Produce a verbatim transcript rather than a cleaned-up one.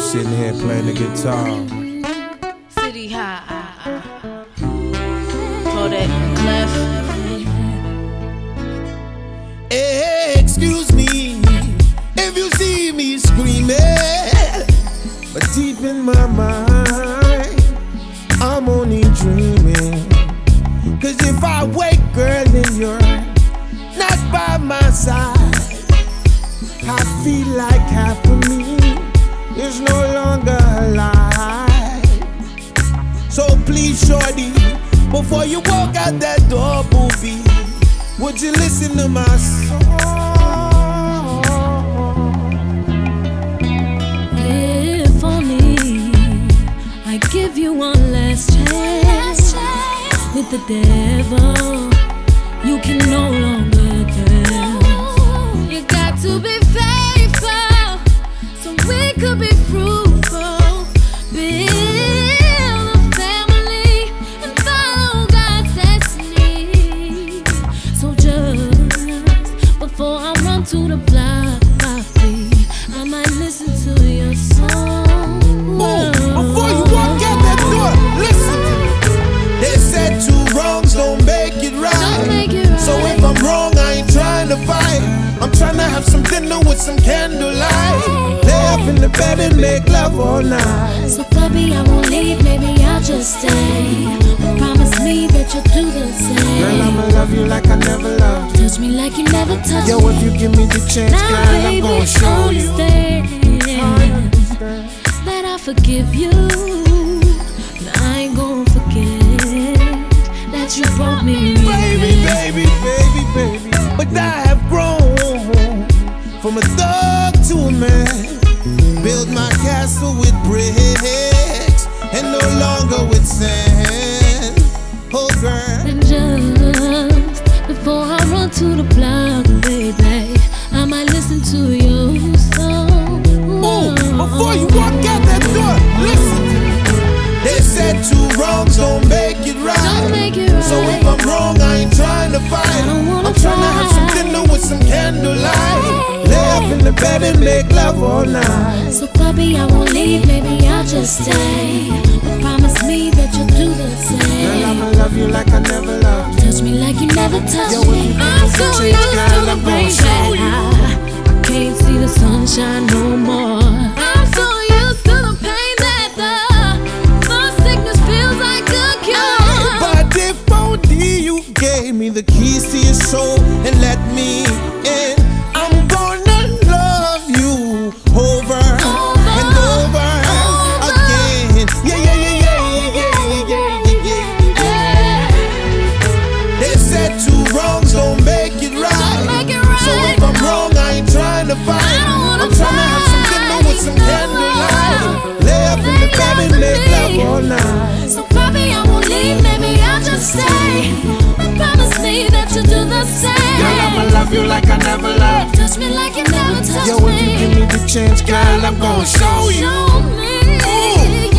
sitting here playing the guitar. City High, Kodak Clef. Hey, excuse me if you see me screaming, but deep in my mind, I'm only dreaming. Cause if I wake, girl, and you're not by my side, I feel like half of me is no longer alive. So please, shorty, before you walk out that door, booby, would you listen to my song? If only I give you one last chance with the devil, you can no longer tell. You got to be faithful so we could be fruitful. Build a family and follow God's destiny. So just before I run to the block, my feet, I might listen to your song. Boom. Before you walk out that door, listen. They said two wrongs don't make it right. Don't make it right. So if I'm wrong, I ain't trying to fight. I'm trying to have some dinner with some candlelight. Lay up in the bed and make love all night. So puppy, I won't leave, maybe I'll just stay. But promise me that you'll do the same. Girl, I'ma love you like I never loved you. Touch me like you never touched Yo, me. if you give me the chance, Now, girl, I'm baby, gonna show you. understand that I forgive you, but I ain't gonna forget that you brought me. Baby, baby, baby, baby. But I have grown from a thug to a man. Build my castle with bricks and no longer with sand. Oh, girl. And just before I run to the block, baby, I might listen to your song. Ooh, before you walk out that door, listen. They said two wrongs don't make it right. Don't make it right. So if I'm wrong, I ain't trying to fight. I don't wanna I'm trying to have some fight. dinner with some candlelight. Lay up in the bed and make love all night. So puppy, I won't leave, maybe I'll just stay. But promise me that you'll do the Girl, same. I'ma love you like I never loved you. Touch me like you never touched Yo, if me. you I'm give me so the used chance, to girl, the I'm gonna rain show that you. I, I can't see the sunshine no more. I'm so used to the pain that the, the sickness feels like a cure. But if only you gave me the keys to your soul and let me in, I'm gonna love you over and over again. Yeah, yeah, yeah, yeah, yeah, yeah, yeah, yeah, yeah. They said two wrongs don't make it right. make it right. So if I'm wrong, I ain't trying to fight. I don't wanna I'm trying to have some dinner with some candlelight. Lay up in the bed and make love all night. So puppy, I won't leave, maybe I'll just stay. But promise me that you'll do the same. Girl, I'ma love you like I never loved you. Touch me like you never touched Yo, me. if you give me the chance, girl, I'm gonna show you. Show me.